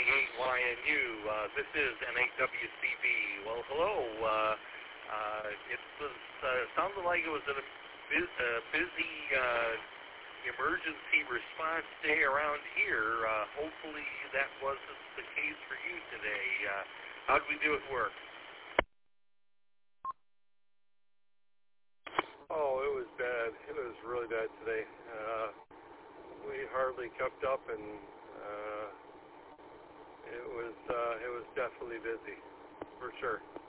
YNU. This is NAWCB. Well, hello. It was sounded like it was a busy emergency response day around here. Hopefully that wasn't the case for you today. How did we do at work? Oh, it was bad. It was really bad today. We hardly kept up, and it was definitely busy, for sure.